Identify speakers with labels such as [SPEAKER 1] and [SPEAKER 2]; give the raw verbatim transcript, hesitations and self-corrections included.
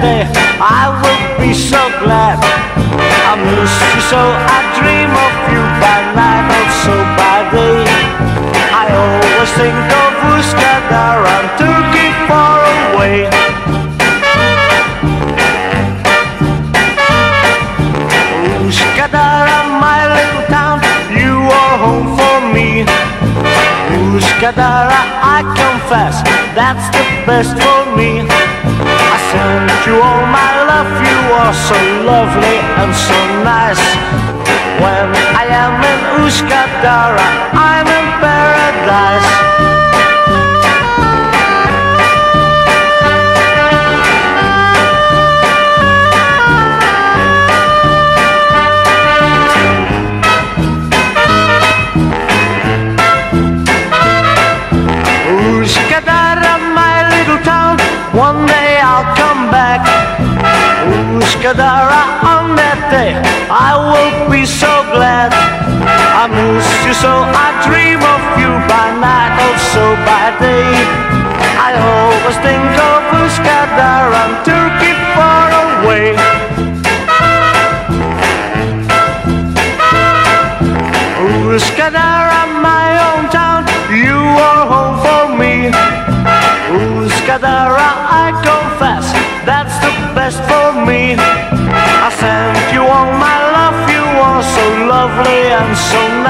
[SPEAKER 1] day I will be so glad. I miss you so I dream of you by night, also by day. I always think of Uskadar and Turkey far away. Uskadara, my little town, you are home for me. Uskadara, I confess, that's the best for me. I send you all my love, you are so lovely and so nice. When I am in Uskadara, I'm in paradise. Uskadara, my little town, one day I'll come back. Uskadara, on that day I will be so glad. I miss you so I dream of you by night, also by day. I always think of Uskadara and Turkey far away. Uskadara, my own town, you are home for me. Uskadara, I confess, that's the best for me. I send you all my love, you are so lovely and so